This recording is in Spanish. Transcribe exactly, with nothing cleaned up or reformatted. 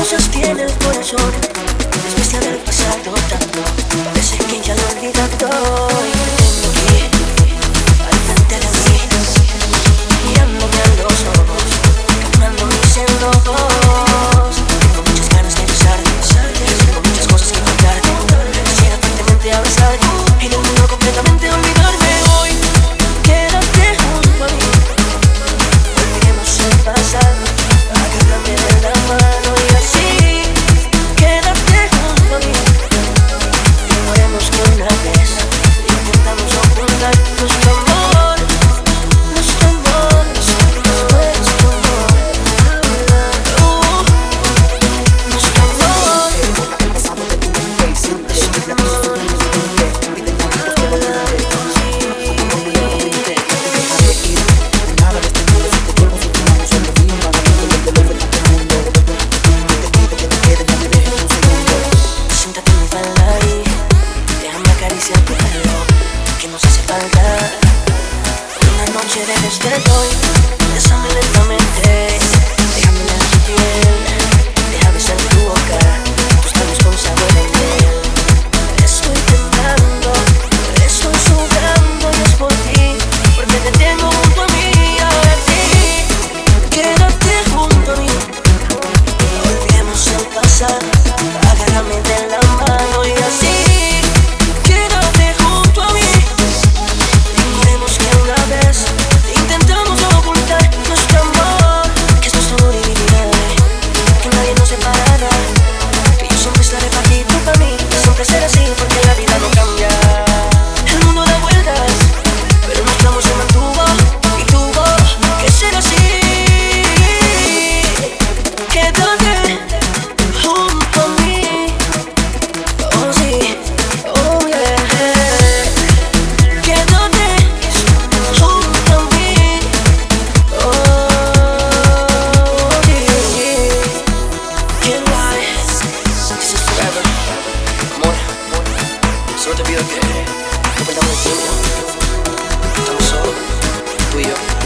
cosas tiene el corazón, es bestia del pasado tanto, parece que ya lo he olvidado. Y te tengo aquí, al frente de mí, mirándome a los ojos, calmando mis enojos. Tengo muchas ganas de besarte, tengo muchas cosas que contarte. Quisiera fuertemente abrazarte y del mundo completamente olvidarme hoy. Quédate junto a mí, olvidemos el pasado, agárrame de la mano y así. Quédate junto a mí, ignoremos que una vez intentamos ocultar nuestro amor, nuestro amor, nuestro amor, nuestro amor, uh, nuestro amor, nuestro amor. Siéntate en mi falda y déjame acariciar tu pelo, que nos hace falta una noche de destello. Bésame lentamente, déjame leer tu piel, deja besar tu boca, tus labios con sabor de miel. Estoy temblando, estoy sudando y es por ti, porque te tengo junto a mí, a ti. Quédate junto a mí, olvidemos el pasado, agárrame de la mano y así. Quédate junto a mí, ignoremos que una vez intentamos ocultar nuestro amor, que es nuestro amor inevitable, que nadie nos separará, que yo siempre estaré para ti, tú para mí, siempre será así porque la vida no cambia. El mundo da vueltas, pero nuestro amor se mantuvo y tuvo que ser así. Quédate junto a mí, oh sí, oh yeah. Quédate junto a mí, oh yeah. Can't lie, this is forever. Amor, solo te pido que no perdamos el tiempo. Estamos solos, tú y yo.